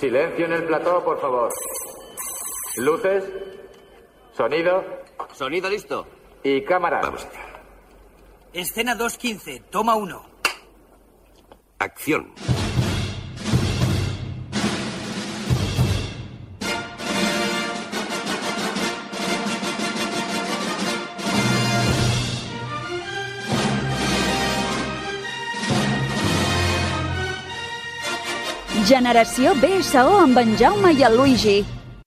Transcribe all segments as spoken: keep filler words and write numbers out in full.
Silencio en el plató, por favor. Luces. Sonido. Sonido listo. Y cámara. Vamos allá. Escena dos quince, toma uno. Acción. Generació B S O amb en Jaume i el Luigi.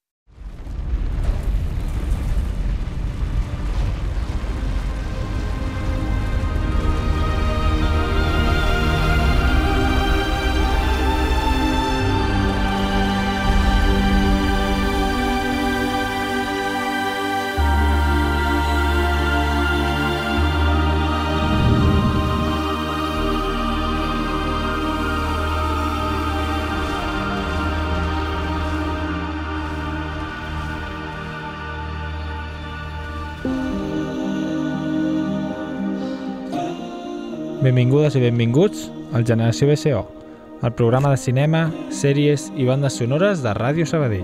Benvingudes i benvinguts al Generació B S O, el programa de cinema, sèries i bandes sonores de Ràdio Sabadell.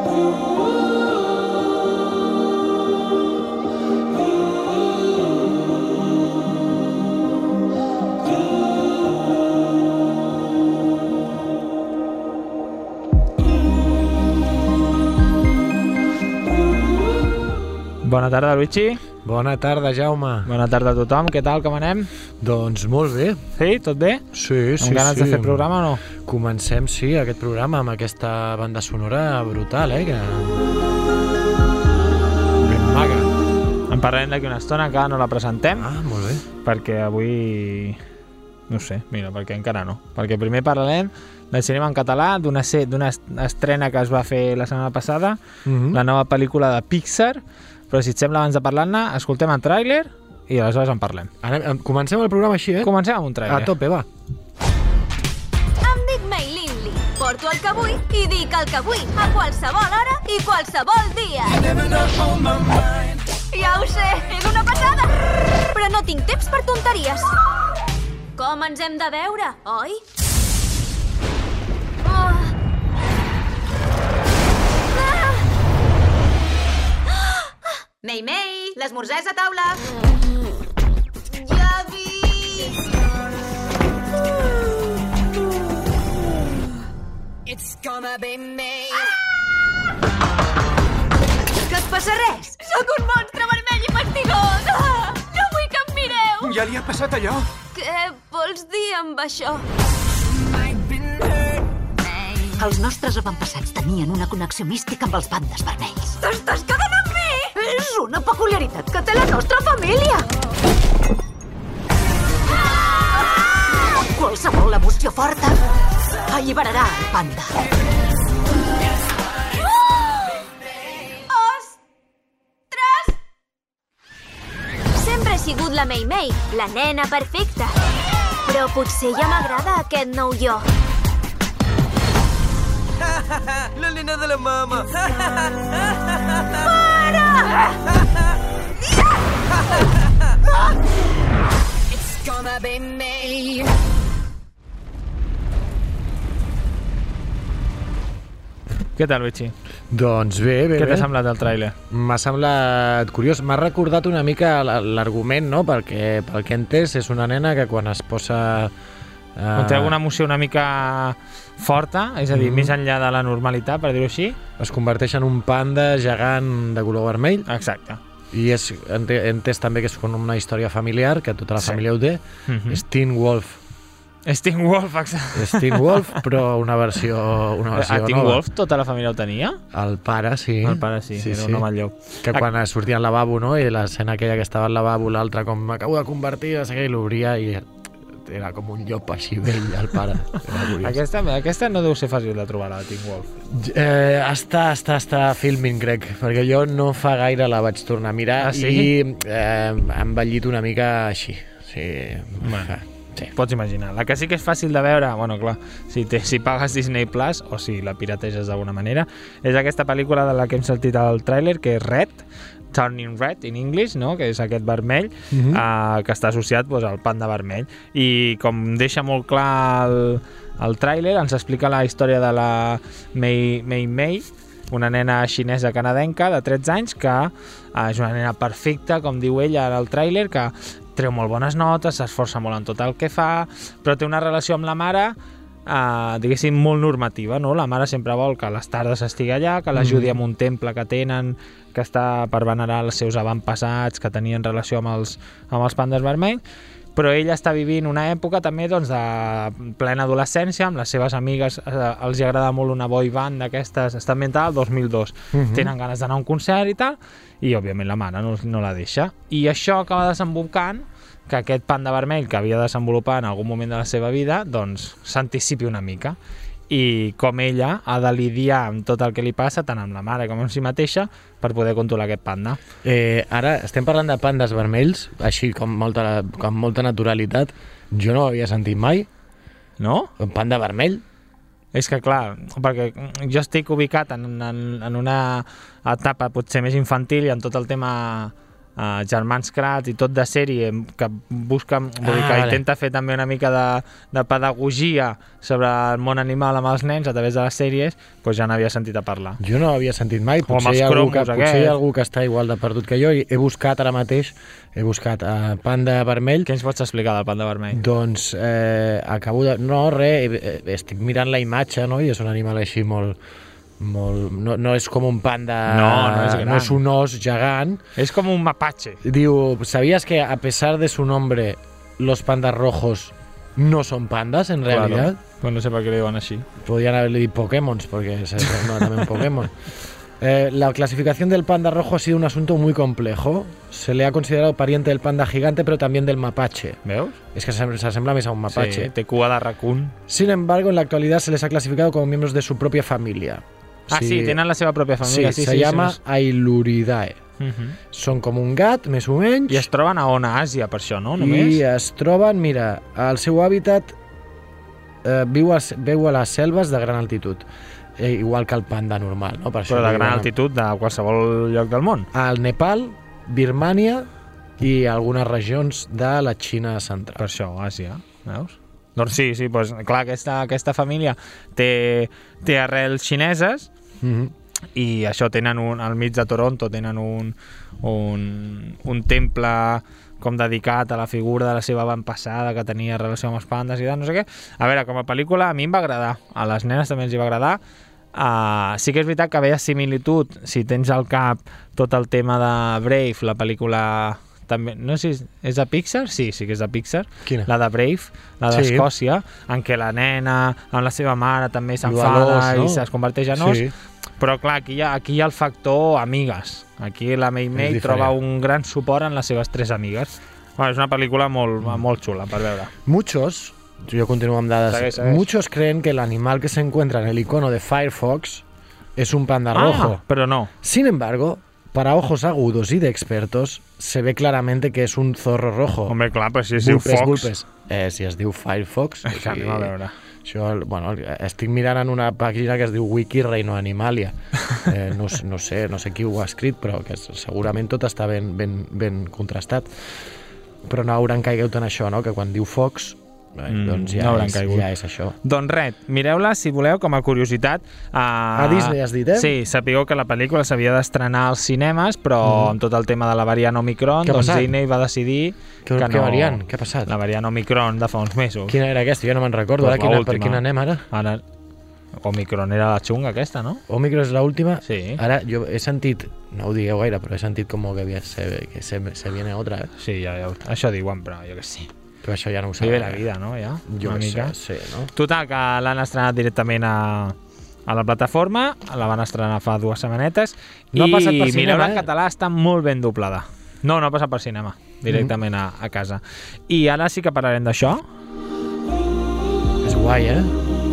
Bona tarda, Luigi. Bona tarda, Jaume. Bona tarda a tothom. Què tal, com anem? Doncs molt bé. Sí? Tot bé? Sí, sí, Amb ganes sí. de fer programa o no? Comencem, sí, aquest programa amb aquesta banda sonora brutal, eh? Que... ben maga. En parlarem d'aquí una estona, encara no la presentem. Ah, molt bé. Perquè avui... No sé, mira, perquè encara no. Perquè primer parlarem del cinema en català, d'una estrena que es va fer la setmana passada, Mm-hmm. la nova pel·lícula de Pixar, però si et sembla, abans de parlar-ne, escoltem el tràiler i aleshores en parlem. Ara, comencem el programa així, eh? Comencem amb un tràiler. A tope, va. Em dic Mei Lindley, porto el que vull i dic el que vull, a qualsevol hora i qualsevol dia. Ja ho sé, és una passada! Però no tinc temps per tonteries. Com ens hem de veure, oi? Oh. Mei, Mei, l'esmorzar és a taula. Ja vi... It's gonna be me. Que et passa res? Sóc un monstre vermell i fastigós. No vull que em mireu. Ja li ha passat allò? Què vols dir amb això? Els nostres avantpassats tenien una connexió mística amb els bandes vermells. T'estàs quedant amb mi? És una peculiaritat que té la nostra família. Ah! Qualsevol emoció forta alliberarà el panda. Ostres! Sempre he sigut la Mei Mei, la nena perfecta. Però potser ja m'agrada aquest nou jo. La nena de la mama. Para! It's gonna be me. Què tal, Luigi? Doncs bé, bé, Què bé. t'ha semblat el tràiler? M'ha semblat curiós. M'ha recordat una mica l'argument, no? Perquè, pel que he entès, és una nena que quan es posa... Uh... Quan té alguna emoció una mica forta, és a dir, Mm. més enllà de la normalitat, per dir-ho així. es converteix en un panda gegant de color vermell. Exacte. I és, he entès també que és com una història familiar, que tota la Sí. família ho té. Mhm. És Teen Wolf. És Teen Wolf, exacte. És Teen Wolf, però una versió, una versió A Teen nova. Wolf tota la família ho tenia? El pare, sí. El pare sí, era un home al llop. Que quan sortia al lavabo, no? I l'escena aquella que estava al lavabo, l'altre com m'acabo de convertir, no sé què, i l'obria i era com un llop així vell, el pare. Era curiós. Aquesta, aquesta no deu ser fàcil de trobar, la Teen Wolf. Eh, està, està, està filming, crec, perquè jo no fa gaire la vaig tornar a mirar. Ah, sí? I eh, ha envellit una mica així. Sí, Bueno, sí, pots imaginar. La que sí que és fàcil de veure, bueno, clar, si, te, si pagues Disney Plus o si la pirateges d'alguna manera, és aquesta pel·lícula de la que hem sentit el tràiler, que és Red, Turning Red in English, no? Que és aquest vermell, Mhm. eh, que està associat pues, al panda vermell. I com deixa molt clar el, el tràiler ens explica la història de la Mei Mei, Mei una nena xinesa canadenca de tretze anys que eh, és una nena perfecta, com diu ella en el tràiler, que treu molt bones notes, s'esforça molt en tot el que fa, però té una relació amb la mare Uh, diguéssim, molt normativa, no? La mare sempre vol que a les tardes estigui allà, que l'ajudi mm. amb un temple que tenen, que està per venerar els seus avantpassats que tenien relació amb els, amb els pandes vermells, però ella està vivint una època també doncs, de plena adolescència, amb les seves amigues, eh, els agrada molt una boy band d'aquestes, està ambientada al dos mil dos, mm-hmm. tenen ganes d'anar a un concert i tal, i òbviament la mare no, no la deixa, i això acaba desembocant que aquest panda vermell que havia de desenvolupar en algun moment de la seva vida doncs s'anticipi una mica i com ella ha de lidiar amb tot el que li passa tant amb la mare com amb si mateixa per poder controlar aquest panda. Eh, ara estem parlant de pandes vermells així com molta, com molta naturalitat. Jo no ho havia sentit mai. No? Un panda vermell? És que clar, perquè jo estic ubicat en, en, en una etapa potser més infantil i en tot el tema Uh, Germans Kratz i tot de sèrie que busca, vull dir, ah, que vale. intenta fer també una mica de, de pedagogia sobre el món animal amb els nens a través de les sèries, doncs ja n'havia sentit a parlar. Jo no havia sentit mai, Com potser, els hi ha, algú que, cromos potser hi ha aquests. algú que està igual de perdut que jo i he buscat ara mateix, he buscat uh, panda vermell. Què ens pots explicar del panda vermell? Doncs eh, acabo de... No, res, eh, estic mirant la imatge, no? I és un animal així molt... molt no, no és com un panda... No, no és gran. No és un os gegant. És com un mapache. Diu, ¿sabías que a pesar de su nombre los pandas rojos no son pandas en realidad? Claro. Pues no sé per què li diuen així. Podrían haberle dit Pokémon, porque se llama también Pokémon. Eh, la clasificación del panda rojo ha sido un asunto muy complejo. Se le ha considerado pariente del panda gigante, pero también del mapache. Veus? Es que se asembla més a un mapache. Sí, té cua de raccoon. Sin embargo, en la actualidad se les ha clasificado como miembros de su propia familia. Ah, sí, tenen la seva pròpia família. Sí, sí, se sí, llama sí, Ailuridae. Uh-huh. Són com un gat, més o menys. I es troben a on? A Àsia, per això, no? Només? I es troben, mira, el seu hàbitat eh, viu, a, viu a les selves de gran altitud. Eh, igual que el panda normal, no? Per això Però de diuen, gran altitud de qualsevol lloc del món. Al Nepal, Birmània i algunes regions de la Xina central. Per això, Àsia, veus? Doncs sí, sí, doncs, clar, aquesta, aquesta família té, té arrels xineses Mm-hmm. i això tenen un, al mig de Toronto tenen un, un, un temple com dedicat a la figura de la seva avantpassada que tenia relació amb els pandes i tal, no sé què. A veure, com a pel·lícula a mi em va agradar, a les nenes també els hi va agradar. Uh, sí que és veritat que veia similitud, si tens al cap tot el tema de Brave, la pel·lícula també, no sé si és de Pixar? Sí, sí que és de Pixar. Quina? La de Brave, la d'Escòcia, sí. En què la nena amb la seva mare també s'enfada no? I es converteix en os. Sí. Però clar, aquí hi, ha, aquí hi ha el factor amigues. Aquí la Mei Mei troba un gran suport en les seves tres amigues. Bueno, és una pel·lícula molt, mm. molt xula per veure. Muchos, yo continúo amb dades, segueix, segueix. Muchos creen que el animal que se encuentra en el icono de Firefox es un panda ah, rojo. Pero no. Sin embargo, para ojos agudos y de expertos, se ve claramente que es un zorro rojo. Hombre, clar, però si es Gulpes, diu Fox... Gulpes. Eh, si es diu Firefox... Eh, que anem a veure. Això, bueno, estic mirant en una pàgina que es diu Wiki Reino Animalia. Eh, no, no, sé, no sé qui ho ha escrit, però que segurament tot està ben, ben, ben contrastat. Però no hauran caigut en això, no? Que quan diu Fox, eh, mm, doncs ja, no és, ja és això. Doncs res, mireu-la, si voleu, com a curiositat. Uh, a Disney has dit, eh? Sí, sapigueu que la pel·lícula s'havia d'estrenar als cinemes, però mm. amb tot el tema de la variant Omicron, doncs Disney va decidir que, que no... Què variant? Què ha passat? La variant Omicron de fa uns mesos. Quina era aquesta? Jo no me'n recordo. Pues ara quina, per quina anem ara? Ara... Omicron era la xunga aquesta, no? Omicron és l'última? Sí. Ara jo he sentit, no ho digueu gaire, però he sentit com que, havia, se, que se, se viene otra, eh? Sí, ja, ja, això diuen, però jo que sí. Però això ja no ho sabia. Vive la vida, no? Ja, jo una mica. Sé, sé, no? Total, que l'han estrenat directament a, a la plataforma, la van estrenar fa dues setmanetes, no i ha passat per cinema, mireu-la en eh? català, està molt ben doblada. No, no ha passat per cinema, directament mm. a, a casa. I ara sí que parlarem d'això. És guai, eh?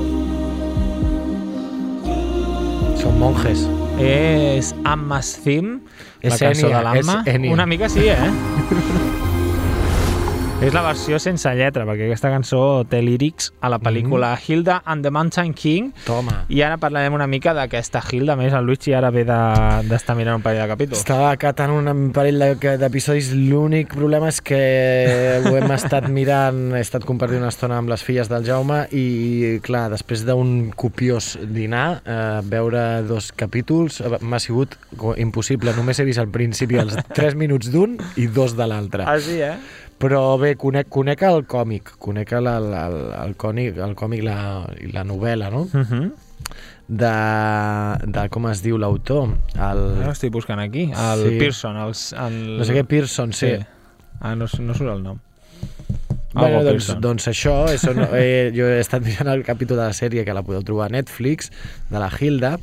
Són monjes. És Amma's Theme, és la cançó Enya, de l'Amma. és Enya. Una mica sí, eh? És la versió sense lletra, perquè aquesta cançó té lírics a la pel·lícula mm. Hilda and the Mountain King. Toma. I ara parlarem una mica d'aquesta Hilda. A més, el Luigi ara ve d'estar de, mirant un parell de capítols. Estava catant un parell d'episodis. L'únic problema és que ho hem estat mirant, he estat compartint una estona amb les filles del Jaume i, clar, després d'un copiós dinar, eh, veure dos capítols m'ha sigut impossible. Només he vist al principi els tres minuts d'un i dos de l'altre. Ah, sí, eh? Però bé, conec, conec el còmic, conec el, el, el, el còmic, el còmic la, i la novel·la, no? Uh -huh. de, de com es diu l'autor. El... No estic buscant aquí. El sí. Pearson. El, el... No sé què, Pearson, sí. sí. Ah, no, no surt el nom. Bueno, doncs, doncs això, això no, eh, jo he estat mirant el capítol de la sèrie que la podeu trobar a Netflix, de la Hilda,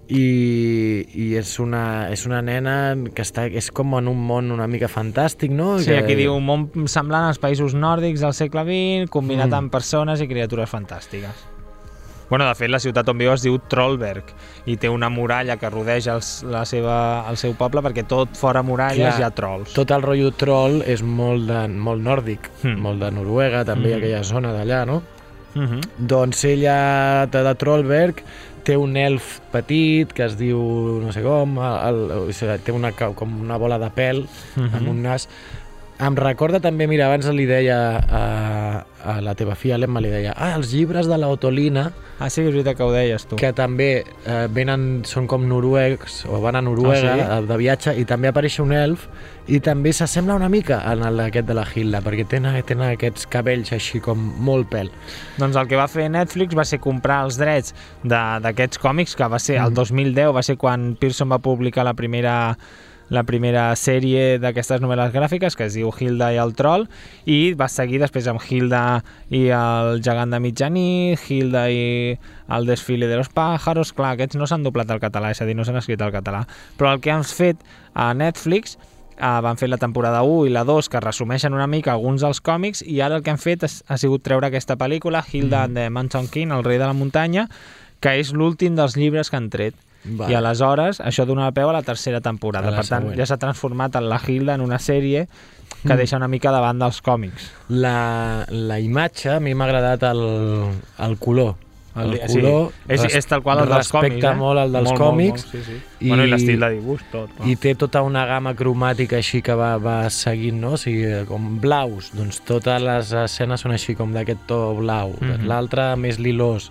i, i és, una, és una nena que està, és com en un món una mica fantàstic, no? Sí, que... aquí diu un món semblant als països nòrdics del segle vint, combinat mm. amb persones i criatures fantàstiques. Bueno, de fet, la ciutat on viu es diu Trollberg i té una muralla que rodeja els, la seva, el seu poble perquè tot fora muralles Clar, hi ha trolls. Tot el rotllo troll és molt, de, molt nòrdic, mm. molt de Noruega, també mm. aquella zona d'allà, no? Mm -hmm. Doncs ella, de Trollberg, té un elf petit que es diu, no sé com, el, el, té una, com una bola de pèl mm -hmm. amb un nas. Em recorda també, mira, abans li deia a, a la teva filla, l'Emma, li deia ah, els llibres de l'Autolina. Ah, sí, és veritat que ho deies tu. Que també eh, venen, són com noruecs, o van a Noruega ah, sí? de viatge, i també apareix un elf, i també s'assembla una mica en aquest de la Hilda, perquè tenen, tenen aquests cabells així com molt pèl. Doncs el que va fer Netflix va ser comprar els drets d'aquests còmics, que va ser el dos mil deu, va ser quan Pearson va publicar la primera... la primera sèrie d'aquestes novel·les gràfiques, que es diu Hilda i el Troll, i va seguir després amb Hilda i el gegant de mitjanit, Hilda i el desfile de los pájaros. Clar, aquests no s'han doblat al català, és a dir, no s'han escrit al català. Però el que han fet a Netflix, eh, van fer la temporada u i la dos, que resumeixen una mica alguns dels còmics, i ara el que han fet és, ha sigut treure aquesta pel·lícula, Hilda mm. and the Mountain King, el rei de la muntanya, que és l'últim dels llibres que han tret. Vale. I aleshores això dona peu a la tercera temporada. Per tant, següent. Ja s'ha transformat en la Hilda en una sèrie que mm. deixa una mica davant dels còmics. La, la imatge, a mi m'ha agradat el, el color. El, el color sí. és, és tal qual el dels còmics. Respecta eh? molt el dels molt, còmics. Molt, molt, sí, sí. I, bueno, i l'estil de dibuix, tot. No? I té tota una gamma cromàtica així que va, va seguint, no? O sigui, com blaus. Doncs totes les escenes són així com d'aquest to blau. Mm-hmm. L'altre més lilós.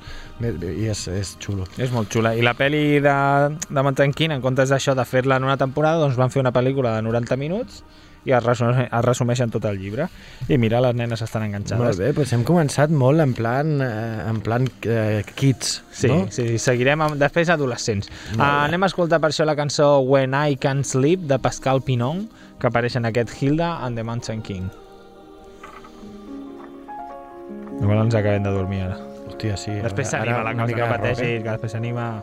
I és, és xulo. És molt xula. I la pel·li de, de Mountain King, en comptes d'això de fer-la en una temporada, doncs van fer una pel·lícula de noranta minuts i es, resum, es resumeixen tot el llibre. I mira, les nenes estan enganxades. Molt bé, doncs hem començat molt en plan, eh, en plan eh, kids, sí, no? Sí, sí, seguirem amb, després adolescents. Uh, anem a escoltar per això la cançó When I Can't Sleep, de Pascal Pinon, que apareix en aquest Hilda and the Mountain King. Igual ens acabem de dormir ara. Hòstia, sí. Després s'anima la cosa, no pateixis, que després s'anima...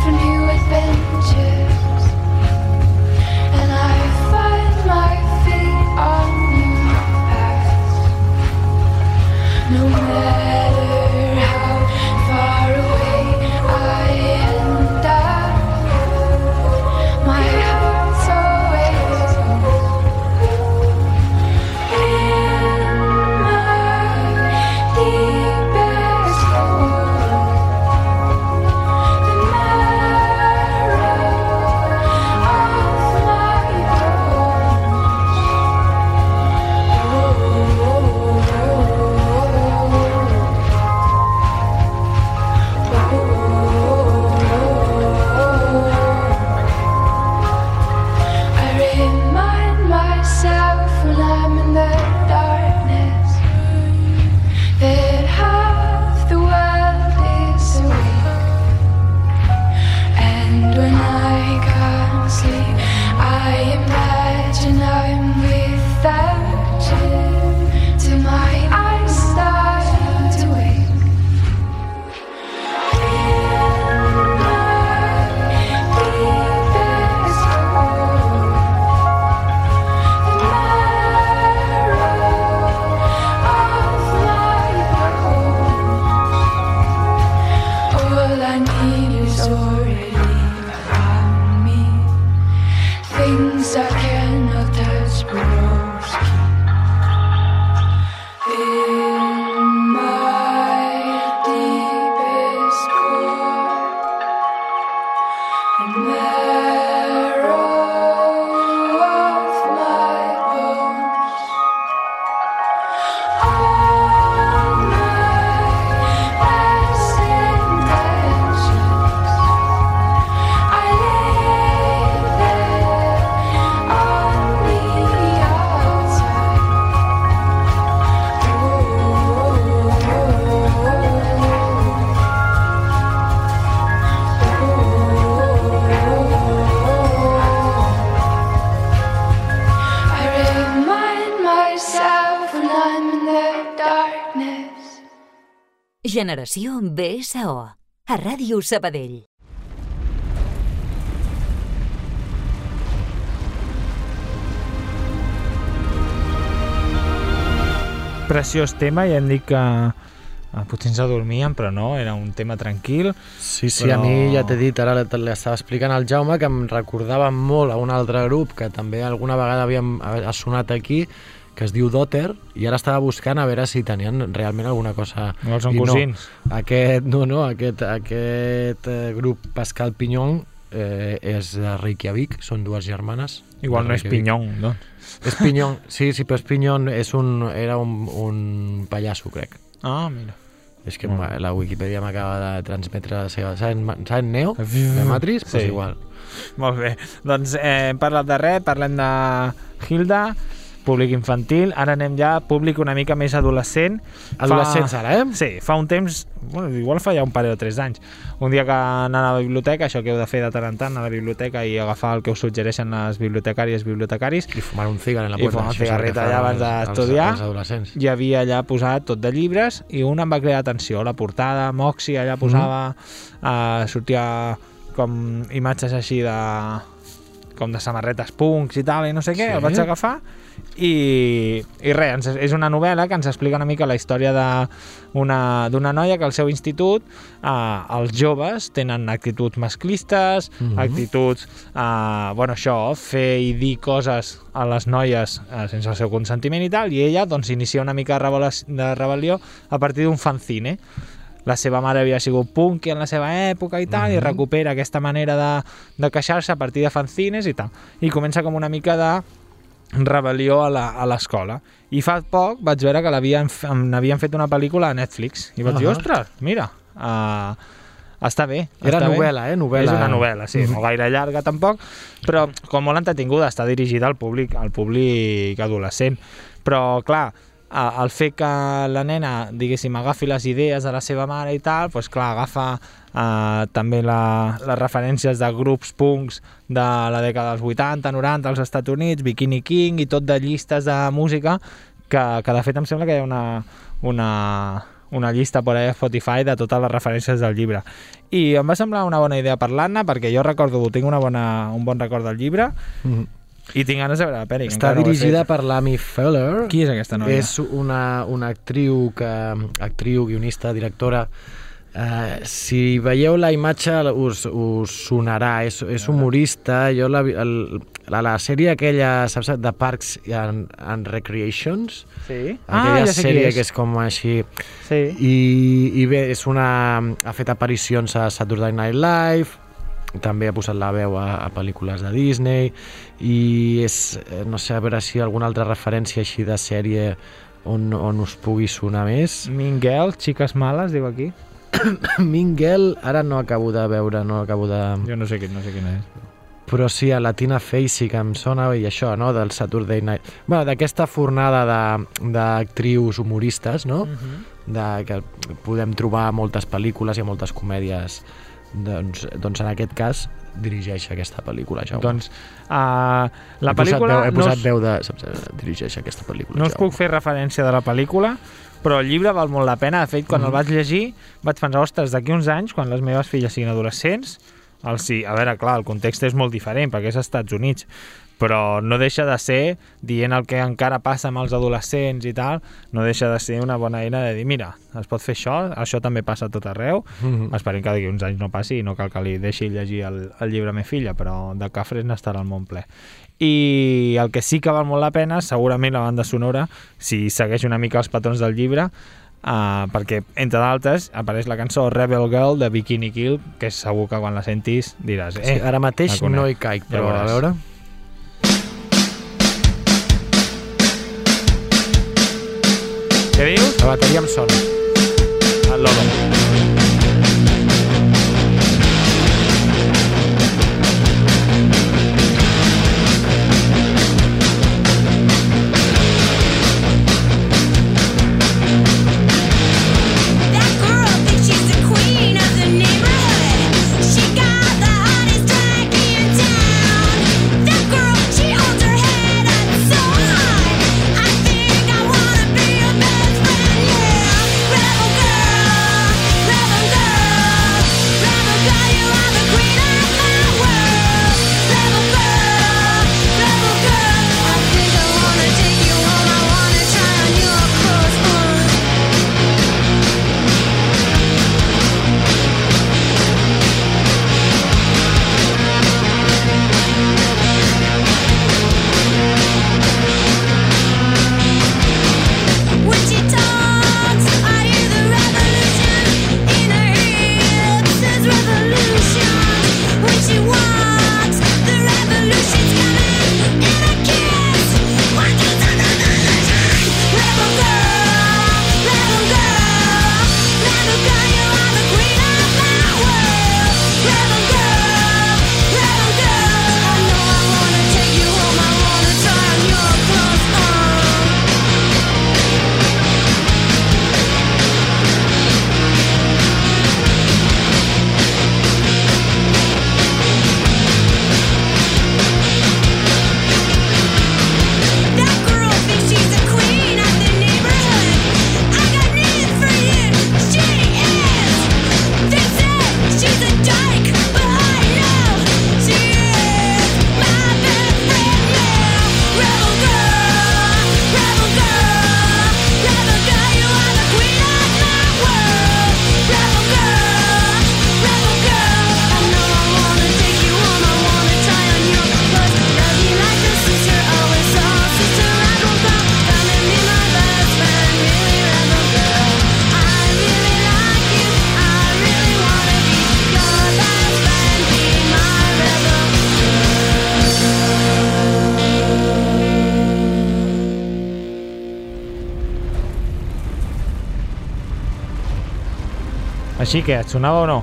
And I find my feet. Generació B S O, a Ràdio Sabadell. Preciós tema, ja hem dit que ah, potser ens adormíem, però no, era un tema tranquil. Sí, sí, però... a mi ja t'he dit, ara l'estava explicant al Jaume, que em recordava molt a un altre grup que també alguna vegada havíem ha sonat aquí, que es diu Dotter, i ara estava buscant a veure si tenien realment alguna cosa... No són cosins. No, aquest, no, no, aquest, aquest eh, grup Pascal Pignon eh, és de Reykjavik, són dues germanes. Igual no és Pignon, no? És Pignon, sí, sí, però és Pignon, és un, era un, un pallasso, crec. Ah, mira. És que mm. la Wikipedia m'acaba de transmetre la seva... Saben Neo? De Matrix? Doncs pues igual. Molt bé. Doncs eh, hem parlat de res, parlem de Hilda, públic infantil, ara anem ja a públic una mica més adolescent. Adolescents fa... ara, eh? Sí, fa un temps, bueno, igual fa ja un parell o tres anys, un dia que anant a la biblioteca, això que heu de fer de tant en tant, a la biblioteca i agafar el que us suggereixen les bibliotecàries, bibliotecàries. I fumar un cigar en la I porta. fumar un cigarret allà abans d'estudiar. Els adolescents. Hi havia allà posat tot de llibres i un em va cridar atenció, la portada, Moxie, allà posava, mm. eh, sortia com imatges així de... com de samarretes punks i tal, i no sé què, sí. El vaig agafar i, i res, és una novel·la que ens explica una mica la història d'una d'una noia que al seu institut eh, els joves tenen actituds masclistes, mm-hmm. actituds, eh, bueno, això, fer i dir coses a les noies eh, sense el seu consentiment i tal, i ella doncs inicia una mica de, rebel·lió, de rebel·lió a partir d'un fanzine. La seva mare havia sigut punky en la seva època i tal, mm-hmm. i recupera aquesta manera de, de queixar-se a partir de fanzines i tal. I comença com una mica de rebel·lió a l'escola. I fa poc vaig veure que n'havien fet una pel·lícula a Netflix. I vaig uh-huh. dir, ostres, mira, uh, està bé. Era està novel·la, bé. eh? Novel·la. És una novel·la, sí, no gaire llarga tampoc, però com molt entretinguda, està dirigida al públic, al públic adolescent. Però, clar, el fet que la nena, diguéssim, agafi les idees de la seva mare i tal, doncs clar, agafa eh, també la, les referències de grups punks de la dècada dels vuitanta, noranta als Estats Units, Bikini King i tot de llistes de música que, que de fet em sembla que hi ha una, una, una llista per allà a Spotify de totes les referències del llibre. I em va semblar una bona idea parlar-ne perquè jo recordo, tinc una bona, un bon record del llibre, mm-hmm. i tinc ganes de veure la pel·li. Està dirigida per l'Amy Feller. Qui és aquesta noia? És una, una actriu, que, actriu, guionista, directora. Uh, si veieu la imatge us, us sonarà. És, és humorista. Jo la, el, la, la sèrie aquella, saps, de Parks and, and Recreations. Sí. Aquella ah, ja sé sèrie qui és. Que és com així. Sí. I, i bé, és una, ha fet aparicions a Saturday Night Live, també ha posat la veu a, a pel·lícules de Disney i és, no sé, a veure si alguna altra referència així de sèrie on, on us pugui sonar més. Mean Girl, Xiques Males, diu aquí. Mean Girl, ara no acabo de veure, no acabo de... Jo no sé, quin, no sé quina és. Però sí, a Latina Face sí que em sona, i això, no?, del Saturday Night... Bueno, d'aquesta fornada d'actrius humoristes, no?, uh-huh. de, que podem trobar moltes pel·lícules i moltes comèdies. Doncs, doncs en aquest cas dirigeix aquesta pel·lícula, Jaume. Doncs uh, la he pel·lícula... Posat veu, he posat no veu de... Saps, dirigeix aquesta pel·lícula, No us Jaume. puc fer referència de la pel·lícula, però el llibre val molt la pena. De fet, quan mm-hmm. el vaig llegir, vaig pensar, ostres, d'aquí uns anys, quan les meves filles siguin adolescents, el sí, a veure, clar, el context és molt diferent, perquè és als Estats Units, però no deixa de ser, dient el que encara passa amb els adolescents i tal, no deixa de ser una bona eina de dir, mira, es pot fer això, això també passa a tot arreu, mm-hmm. esperem que d'aquí uns anys no passi i no cal que li deixi llegir el, el llibre a ma filla, però de cafres n'estarà el món ple. I el que sí que val molt la pena, segurament la banda sonora, si segueix una mica els patrons del llibre, Uh, perquè, entre d'altres, apareix la cançó Rebel Girl de Bikini Kill, que segur que quan la sentis diràs... Eh, sí, ara mateix no hi caic, però ja a veure... Què dius? La bateria em sona. El Lolo. Així que, et sonava o no?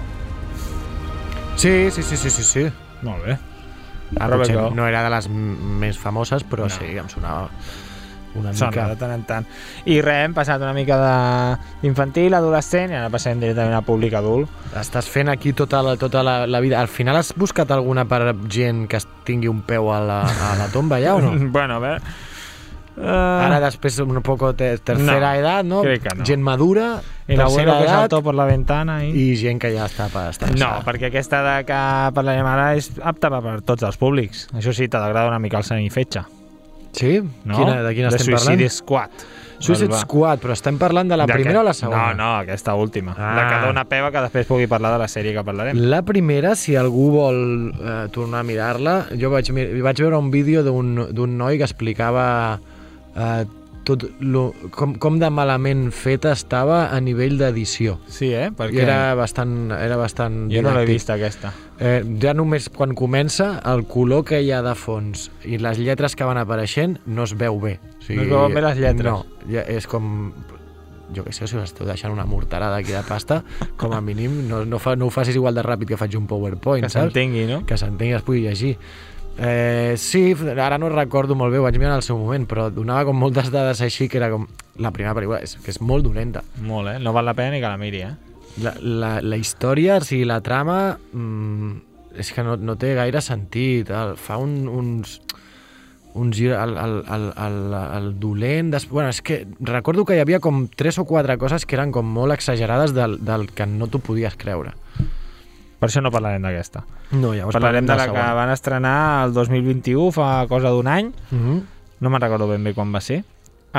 Sí, sí, sí, sí, sí, sí. Molt bé. Ah, potser no era de les més famoses, però no. Sí, em sonava una mica. Sona de tant en tant. I res, hem passat una mica d'infantil, adolescent, i ara passem directament a públic adult. Estàs fent aquí tota la, tota la, la vida. Al final has buscat alguna per gent que tingui un peu a la, a la tomba ja o no? Bueno, a veure... Uh... Ara després un poco te, tercera no, edat, no? Crec que no. Gent madura, el abuelo que saltó per la ventana i... i gent que ja està estressada. No, perquè aquesta de que parlarem ara és apta per tots els públics. Això sí, t'agrada una mica el Sant i Fetge. Sí? No? Quina, de quina de estem parlant? De Suicide Squad. Suicide Squad, però estem parlant de la de primera que... o la segona? No, no, aquesta última. Ah. La que dona peva que després pugui parlar de la sèrie que parlarem. La primera, si algú vol eh, tornar a mirar-la, jo vaig, vaig veure un vídeo d'un noi que explicava eh, tot lo, com, com de malament feta estava a nivell d'edició. Sí, eh? Perquè... I era bastant, era bastant jo no l'he didàctic. vist, aquesta. Eh, ja només quan comença, el color que hi ha de fons i les lletres que van apareixent no es veu bé. O sigui, no es veuen bé les lletres? No, ja és com... Jo què sé, si us esteu deixant una morterada aquí de pasta, com a mínim no, no, fa, no ho facis igual de ràpid que faig un PowerPoint, que saps? s'entengui, no? Que s'entengui i es pugui llegir. Eh, sí, ara no recordo molt bé, ho vaig mirar en el seu moment, però donava com moltes dades així que era com... La primera pel·lícula és que és molt dolenta. Molt, eh? No val la pena ni que la miri, eh? La, la, la història, o sigui, la trama... Mmm, és que no, no té gaire sentit. El, fa un, uns... un gir al, al, al, al, al dolent... Des... Bueno, és que recordo que hi havia com tres o quatre coses que eren com molt exagerades del, del que no t'ho podies creure. Per això no parlarem d'aquesta. No, llavors parlarem de la que van estrenar el dos mil vint-i-u, fa cosa d'un any. Uh-huh. No me'n recordo ben bé quan va ser.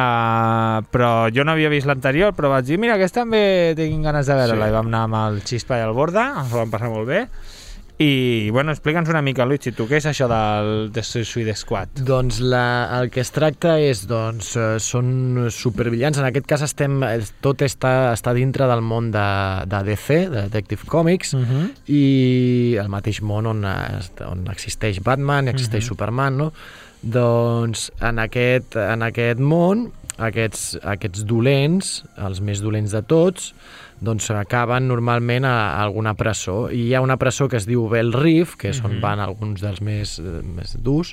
Uh, però jo no havia vist l'anterior, però vaig dir, mira, aquesta també tinc ganes de veure-la. Sí. I vam anar amb el Xispa i el Borda, ens ho vam passar molt bé. I, bueno, explica'ns una mica, Luigi, tu què és això del The Suicide Squad? Doncs la, el que es tracta és, doncs, eh, són supervillans. En aquest cas estem, tot està, està dintre del món de, de D C, de Detective Comics, Uh-huh. i el mateix món on, on existeix Batman, existeix uh-huh. Superman, no? Doncs en aquest, en aquest món, aquests, aquests dolents, els més dolents de tots, doncs acaben normalment a alguna presó. I hi ha una presó que es diu Bell Reef, que és on Mhm. van alguns dels més, més durs,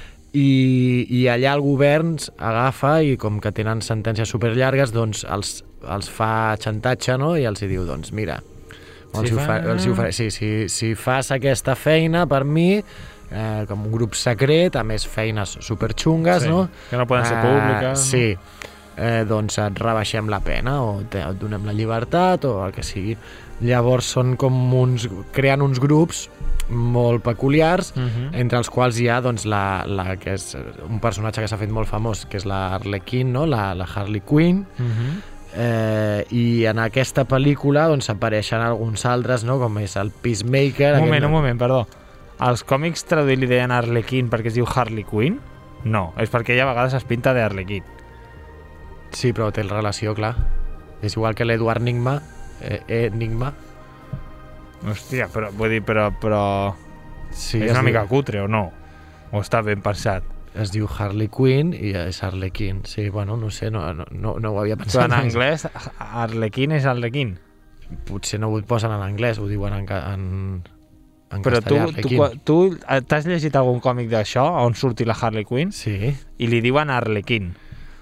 i, i allà el govern agafa i com que tenen sentències superllargues, doncs els, els fa xantatge, no? I els hi diu, doncs mira, Si si, fa- fa... els hi ofereix, sí, si, si fas aquesta feina per mi, eh, com un grup secret, a més feines superxungues, Sí, no? que no poden ser Eh, públiques. Sí, eh, doncs et rebaixem la pena o te, et donem la llibertat o el que sigui. Llavors són com uns, creen uns grups molt peculiars, Mhm. entre els quals hi ha doncs, la, la, que és un personatge que s'ha fet molt famós, que és la Harlequin, no? la, la Harley Quinn, Mhm. eh, i en aquesta pel·lícula doncs, apareixen alguns altres, no? Com és el Peacemaker. Un moment, aquest- un moment, perdó. Als còmics traduït li deien Harlequin perquè es diu Harley Quinn? No, és perquè ella a vegades es pinta de Harlequin. Sí, però té relació, clar. És igual que l'Edward Nigma, eh, Enigma. Hòstia, però vull dir, però, però Sí, és es una diu- mica cutre o no? O està ben pensat? Es diu Harley Quinn i és Harlequin. Sí, bueno, no sé, no, no, no, no ho havia Però pensat. en mai. anglès, Harlequin és Harlequin. Potser no ho posen en anglès, ho diuen en, ca- en, en Però tu, castellà, tu, Harlequin. quan- tu t'has llegit algun còmic d'això on surti la Harley Quinn Sí, i li diuen Harlequin.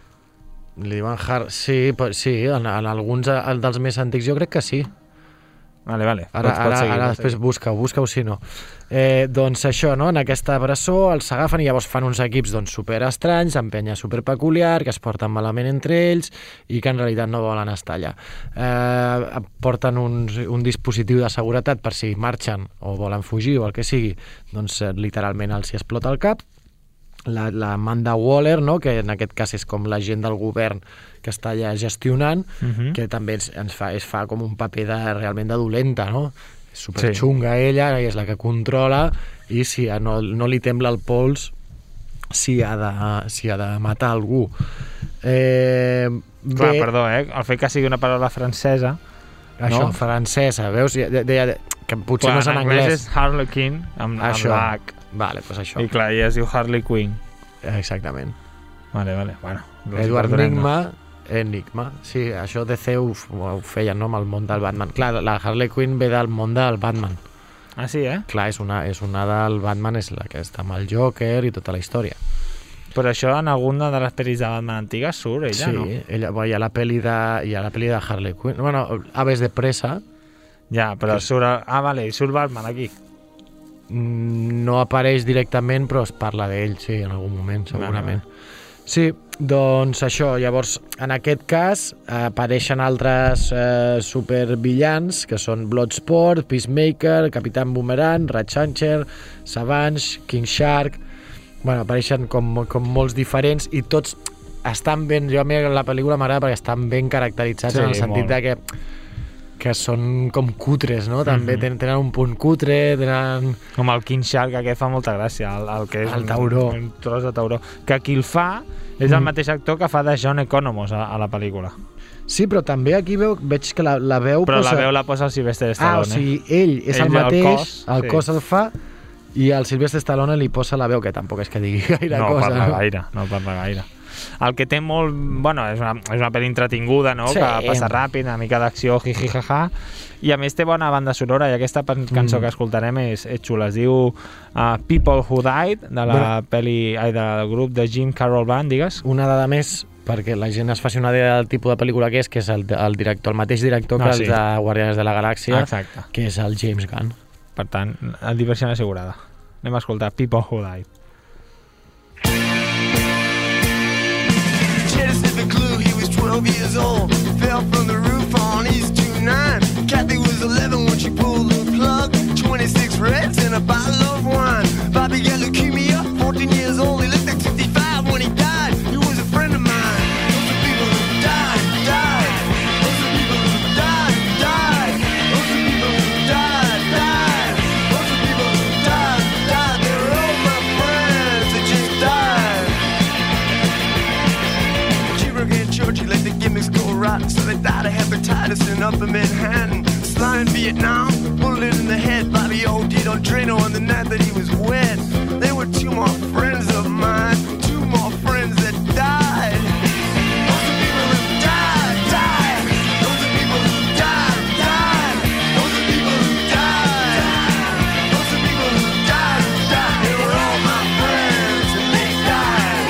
li diuen Har... Sí, però, sí, en, en alguns el dels més antics jo crec que sí. Vale, vale. Ara, Pots- pots ara, seguir, ara pots després seguir. busca-ho, busca-ho si no. Eh, doncs això, no? En aquesta presó els agafen i llavors fan uns equips doncs, super estranys, amb penya super peculiar, que es porten malament entre ells i que en realitat no volen estar allà. Eh, porten uns, un dispositiu de seguretat per si marxen o volen fugir o el que sigui, doncs eh, literalment els hi explota el cap. La, la Amanda Waller, no? Que en aquest cas és com l'agent del govern que està allà gestionant, Mhm. que també ens, ens fa, es fa com un paper de, realment de dolenta, no? És superxunga sí. ella, i és la que controla, i si no, no li tembla el pols si ha de, si ha de matar algú. Eh, Clar, bé, perdó, eh? El fet que sigui una paraula francesa... això, no? francesa, veus? De, de, de, que potser Clar, no és en anglès. és Harlequin, amb, amb Això. la H. Vale, doncs això. I clar, ella es diu Harley Quinn. Exactament. Vale, vale, bueno. Edward Nigma, Enigma. Sí, això D C ho, ho feien, no?, amb el món del Batman. Clar, la Harley Quinn ve del món del Batman. Ah, sí, eh? Clar, és una, és una del Batman, és la que està amb el Joker i tota la història. Però això en alguna de les pel·lis de Batman antigues surt, ella, sí, no? ella, bueno, hi ha la pel·li de, hi ha la pel·li de Harley Quinn. Bueno, Aves de pressa, Ja, però Que- surt... el- Ah, vale, i surt Batman aquí. mm, no apareix directament, però es parla d'ell, sí, en algun moment, segurament. Sí, doncs això, llavors, en aquest cas apareixen altres eh, supervillans, que són Bloodsport, Peacemaker, Capitán Boomerang, Ratchancher, Savage, King Shark... Bueno, apareixen com, com molts diferents i tots estan ben... Jo a mi la pel·lícula m'agrada perquè estan ben caracteritzats, Sí, en el sentit molt. de que que són com cutres, no? També Mhm. tenen, tenen un punt cutre, tenen... Com el King Shark, aquest fa molta gràcia, el, el que és El un- tauró. un tros de tauró. Que qui el fa és el Mm. mateix actor que fa de John Economos a, a la pel·lícula. Sí, però també aquí veu, veig que la, la veu... Però posa... la veu la posa el Sylvester Ah, Stallone. o sigui, ell és Ell, el el mateix, cos, el sí. cos el fa, i el Sylvester Stallone li posa la veu, que tampoc és que digui gaire no cosa. parla gaire, no parla gaire. El que té molt... Bueno, és una, és una pel·li entretinguda, no? Sí. Que passa ràpid, una mica d'acció, jiji, jaja, i a més té bona banda sonora, i aquesta pan- cançó Mm. que escoltarem és, és xula. Es diu uh, People Who Died, de la Bueno. pel·li, ai, del grup de Jim Carroll Band, digues. Una dada més, perquè la gent es faci una idea del tipus de pel·lícula que és, que és el, el director, el mateix director Ah, que sí. el de Guardianes de la Galàxia, Exacte. que és el James Gunn. Per tant, la diversió assegurada. Anem a escoltar People Who Died. Genesis the clue, he was twelve years old. Fell from the roof on East two nine. Kathy was eleven when she pulled the plug. twenty-six reds and a bottle of wine. Bobby got leukemia, fourteen years old. He looked like sixty-five when he died. He was a friend of mine. Those are people who died, died. Those are people who died, died. Those are people who died, died. Those are people up in Manhattan. Sly in Vietnam, bullet in the head. Bobby O D'd on Drano on the night that he was wet. There were two more friends of mine, two more friends that died. Those are people who died, died. Those are people who died, died. Those are people who died. Those are people who died, died. They were all my friends and they died.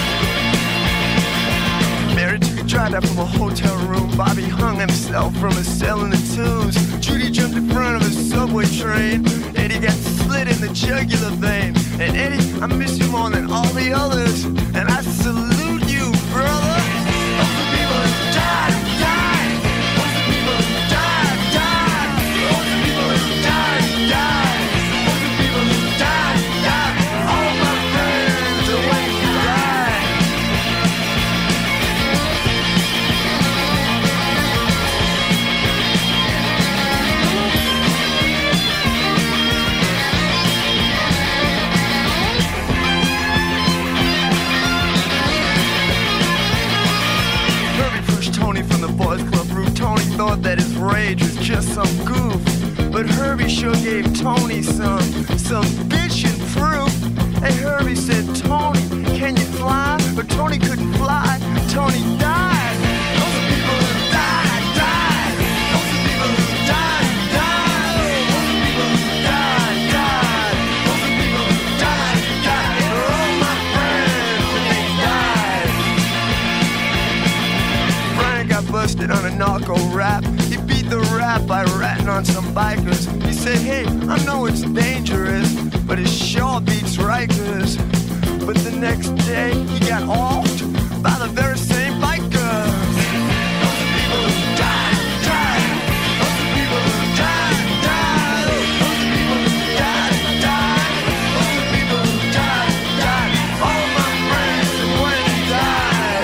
Mary took a drive out from a hotel room. Bobby hung himself from a cell in the Tombs. Judy jumped in front of a subway train. Eddie got slit in the jugular vein. And Eddie, I miss you more than all the others. And I salute you, brother. Those are people who died, died. Those are people who died, died. Those are people who died, died. Those are people who died, died. All my friends are when you died. Tony from the boys club roof. Tony thought that his rage was just some goof, but Herbie sure gave Tony some some bitchin' proof. Hey, Herbie said, Tony, can you fly? But Tony couldn't fly. Tony died. Those are people who died, died. Those are people who died, died. Those are people who died, died. Those are people who died, died. They're all my friends and they died. Brian got busted on a narco rap. He beat the rap by ratting on some bikers. He said, hey, I know it's dangerous, but it sure beats Rikers. But the next day, he got offed by the very same bikers. Those are people who died, died. Those are people who died, died. Those are people who died, died. Those are people who died, died. All my friends and when he died.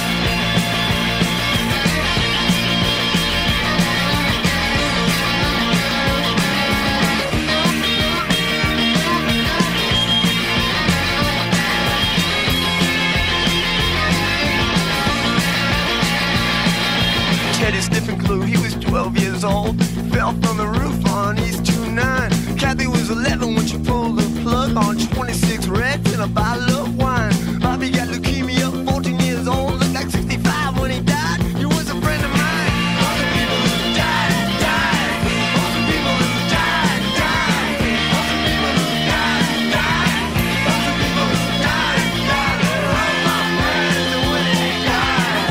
Teddy Stiffenclue, he was twelve years old. Fell from the roof on East two nine. Kathy was eleven when she pulled the plug on twenty-six Reds and a bottle of wine. Bobby got leukemia, fourteen years old. Looked like sixty-five when he died. He was a friend of mine. Those are people who died, died. Those are people who died, died. Those are people who died, died. Those are people who died, died. They're all my friends and when they died.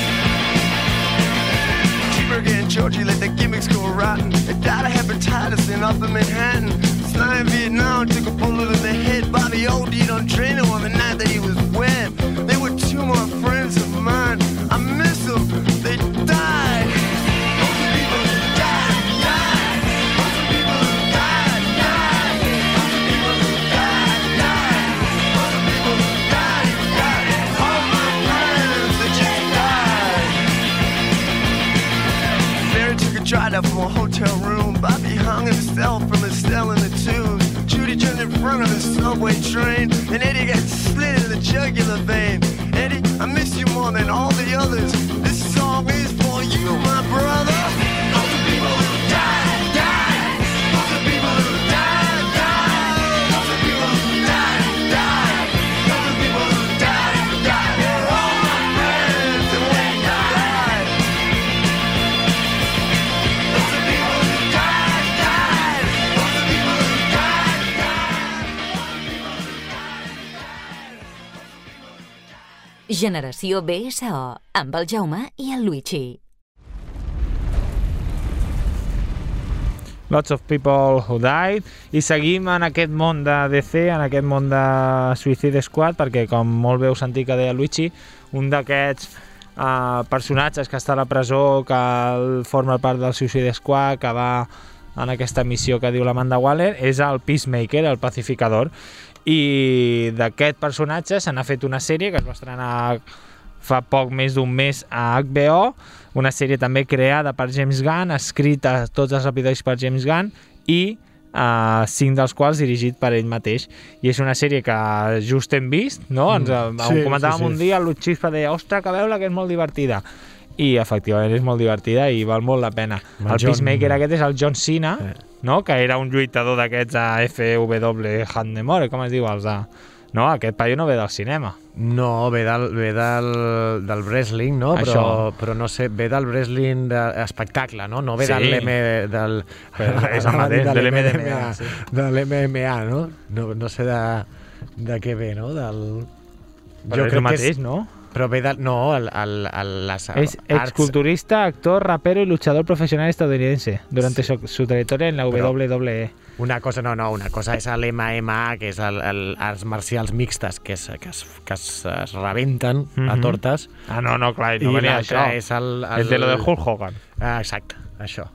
Cheeseburger and Georgie let the gimmicks go rotten. They died of hepatitis in Upper Manhattan. Sly in Vietnam took a bullet in the head. Bobby O D'd on Drano on the night that he was wet. They were two more friends of mine. I miss them. They died. Those are people who died, died. Those are people who died, died. Those are people who died, died. Those are people who died, died. All my friends that just died. Mary took a drive out from a hotel room. Bobby hung himself from a cell in the Tombs. Judy jumped in front of a subway train. And Eddie got slit in the jugular vein. Eddie, I miss you more than all the others. This song is for you, my brother. Those are people who died, died. Those are people who died, died. Those are people who died, died. Those are people who died, died. They're all my friends and when they died. Those are people who died, died. Those are people who died, died. Generació B S O, amb el Jaume i el Luigi. Lots of People Who Died, i seguim en aquest món de D C, en aquest món de Suicide Squad, perquè com molt bé heu sentit que deia Luigi, un d'aquests uh, personatges que està a la presó, que forma part del Suicide Squad, que va en aquesta missió que diu l'Amanda Waller, és el Peacemaker, el pacificador, i d'aquest personatge se n'ha fet una sèrie que es va estrenar fa poc més d'un mes a H B O, una sèrie també creada per James Gunn, escrita tots els episodis per James Gunn i uh, cinc dels quals dirigit per ell mateix. I és una sèrie que just hem vist, no? Ens, mm, sí, ho comentàvem sí, sí. un dia, el Luis Chispa deia, ostres, que veure-la, que és molt divertida. i efectivament és molt divertida i val molt la pena. El, el John... Peacemaker aquest és el John Cena, eh. no? Que era un lluitador d'aquests a F W Handemore, com es diu? Els a... No, aquest paio no ve del cinema. No, ve del, ve del, del wrestling, no? Però, però no sé, ve del wrestling d'espectacle, no? No ve sí. del M... Del, però és el mateix, de l'M D M A. Sí. De l'M M A, no? No, no sé de, de què ve, no? Del... Però jo és el mateix, és... no? Però ve del... No, el, el, el, les es exculturista, actor, rapero y luchador profesional estadounidense durante sí. su, su trayectoria en la W W E. Una cosa, no, no, una cosa és l'M M A, que és el, el, arts marcials mixtes, que, és, que, es, que es, es rebenten mm-hmm. a tortes. Ah, no, no, clar, no venia això. És el, el... el de lo de Hulk Hogan. Ah, exacte, això.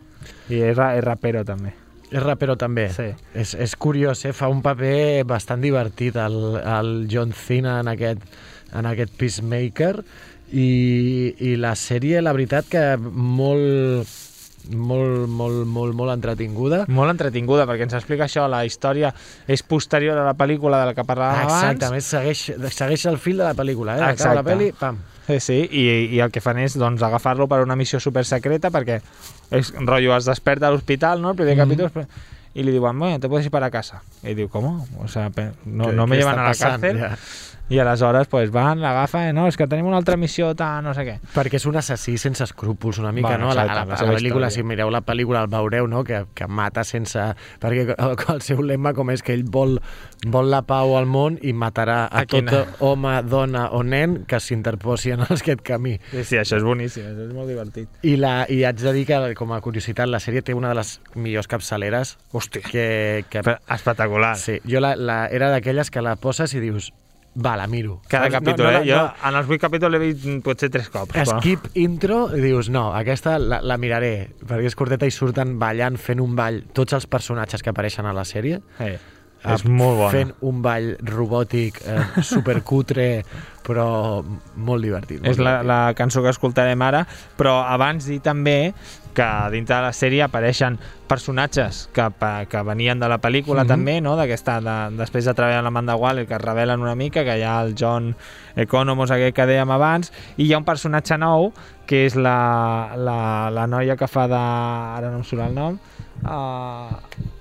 I és, és rapero, també. És rapero, també. Sí. És, és curiós, eh? Fa un paper bastant divertit el, el John Cena en aquest, en aquest Peacemaker, i, i la sèrie, la veritat, que molt... molt, molt, molt, molt entretinguda. Molt entretinguda, perquè ens explica això, la història és posterior a la pel·lícula de la que parlàvem abans. Exactament, segueix, segueix el fil de la pel·lícula, eh? Acaba la pel·li, pam. Sí, sí, i, i el que fan és doncs, agafar-lo per una missió supersecreta, perquè és rotllo, es desperta a l'hospital, no?, el primer mm-hmm. capítol, i li diuen, bueno, te puedes ir para casa. I diu, ¿cómo? O sea, no, no me llevan a la cárcel. Ja. I aleshores pues, van, l'agafen, no, és que tenim una altra missió, ta, no sé què. Perquè és un assassí sense escrúpols, una mica, bueno, no? Exacte, a la, a la, a la pel·lícula, si mireu la pel·lícula, el veureu, no?, que, que mata sense... Perquè el, el seu lema com és que ell vol, vol la pau al món i matarà a, a tot quina? home, dona o nen que s'interposi en aquest camí. Sí, sí, això és boníssim, això és molt divertit. I, la, i haig de dir que, com a curiositat, la sèrie té una de les millors capçaleres. Hòstia, que, que... espectacular. Sí, jo la, la, era d'aquelles que la poses i dius... Va, la miro. Cada Saps? capítol, no, no, eh? Jo no. en els vuit capítols l'he vist potser tres cops. Skip però... intro i dius, no, aquesta la, la miraré, perquè és curteta i surten ballant, fent un ball, tots els personatges que apareixen a la sèrie. Eh, és molt bona. Fent un ball robòtic, eh, supercutre, però molt divertit. Molt és la, la cançó que escoltarem ara, però abans dir també que dintre de la sèrie apareixen personatges que, que venien de la pel·lícula mm-hmm. també, no? D'aquesta, de, després de treballar amb l'Amanda Waller, que es revelen una mica, que hi ha el John Economos aquell que dèiem abans, i hi ha un personatge nou que és la, la, la noia que fa de... ara no em surt el nom uh,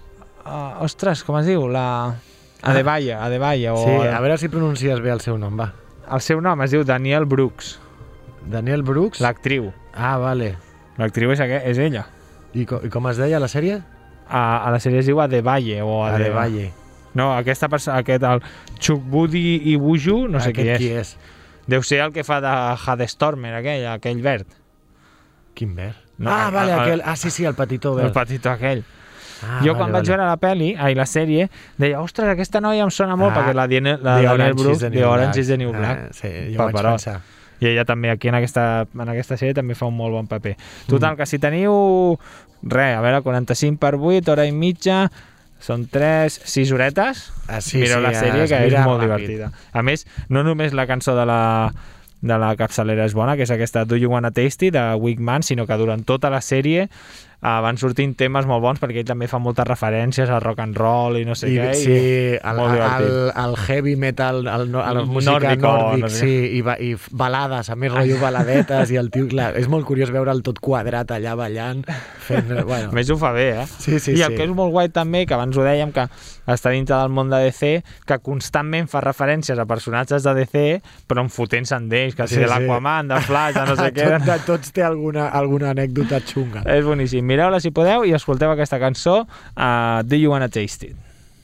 uh, ostres, com es diu? La... Adebayo, Adebayo o... Sí, a veure si pronuncies bé el seu nom, va. El seu nom es diu Danielle Brooks. Danielle Brooks? L'actriu. Ah, vale. L'actriu és, és ella. I, co I com es deia la sèrie? A, a la sèrie es diu Adebayo o Adebayo. No, aquesta persona, aquest, el Chukwudi Ibuju, no sé qui és. qui és. Deu ser el que fa de Hadestormer, aquell, aquell verd. Quin verd? No, ah, vale, el, aquell, ah, sí, sí, el petitó verd. El petitó aquell. Ah, jo vale, quan vaig vale. veure la pel·li, ai, la sèrie, deia, ostres, aquesta noia em sona molt, ah, perquè la Danielle Brooks de Orange is the New Black. Ah, sí, jo vaig pensar. I ella també, aquí en aquesta, en aquesta sèrie, també fa un molt bon paper. Total, mm. que si teniu, res, a veure, quaranta-cinc per vuit, hora i mitja, són tres, sis horetes, ah, sí, mireu sí, la sèrie, que és molt ràpid. divertida. A més, no només la cançó de la, de la capçalera és bona, que és aquesta Do You Wanna Taste It, de Weak Man, sinó que durant tota la sèrie Uh, van sortint temes molt bons, perquè ell també fa moltes referències al rock and roll i no sé I, què. Sí, i el, el, el heavy metal, el, el, el música nòrdico, nòrdic, no sé. Sí, i, ba, i balades, a més rotllo baladetes, i el tio, clar, és molt curiós veure'l tot quadrat allà ballant, fent... Bueno. A més ho fa bé, eh? Sí, sí, I el sí. que és molt guai també, que abans ho dèiem, que està dintre del món de D C, que constantment fa referències a personatges de D C, però enfotent-se'n d'ells, que si sí, de l'Aquaman, sí. de Flash, de no sé què... Tot, de tots té alguna, alguna anècdota xunga. És boníssim. Mireu-la si podeu i escolteu aquesta cançó, uh, Do You Wanna Taste It?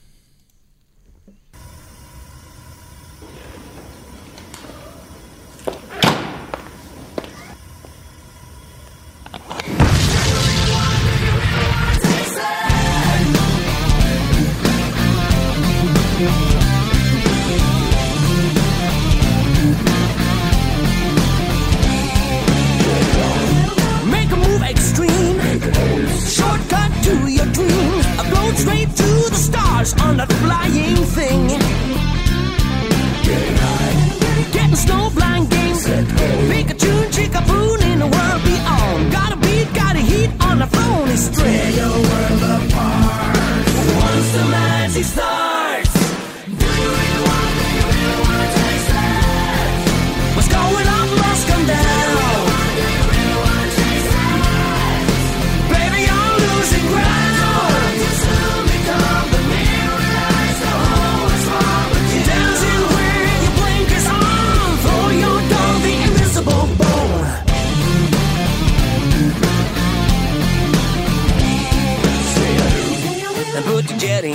Make a move extreme. Shortcut to your dreams. I blow straight to the stars on that flying thing. Getting snowblind games. Pikachu, Chickapoo in the world beyond. Got a beat, got a heat on the phony string. Tear your world apart. Once the magic starts. Do you really want, do you really want to taste it? What's going on must come down.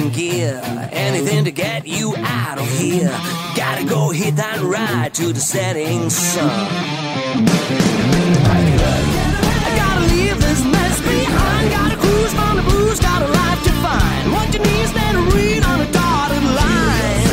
in gear. Anything to get you out of here. Gotta go hit that ride to the setting sun. I gotta leave this mess behind. Gotta cruise on the blues, got a life to find. What you need is then read on a dotted line.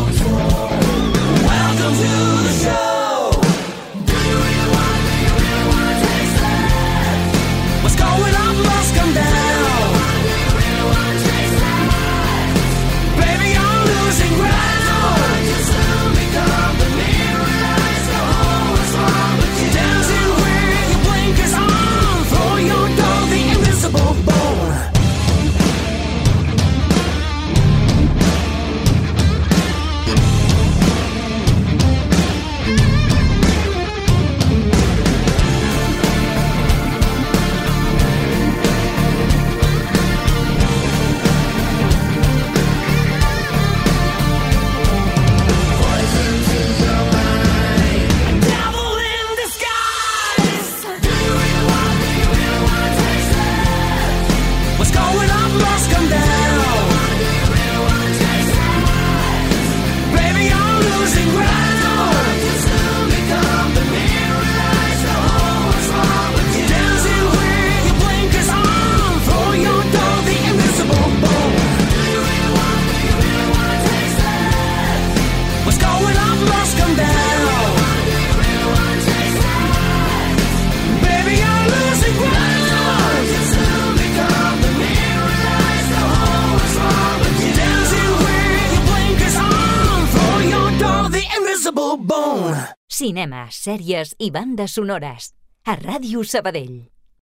Welcome to the show. Do you really want, do you really want to taste it? What's going on must come down. Do you really want to taste it? Baby, I'm losing ground. You soon become the mirror eyes. So what's wrong with you? Dancing where your blinkers on. Throw your dough, the invisible bone. Devil in disguise. Do you really want, do you really want to taste it? What's going on must come down. Do you really want to taste it? Baby, I'm losing ground. You soon become the mirror eyes. So what's wrong with you? Dancing with your blinkers on. Throw your dough, the invisible bone. Do you really want, do you really want to taste it? What's going on must come down. Do you really want to taste it? Baby, I'm losing ground. You soon become the mirror eyes. So what's wrong with you? Dancing with your blinkers on. Throw your dough, the invisible bone. Cinema, sèries i bandes sonores. A Ràdio Sabadell.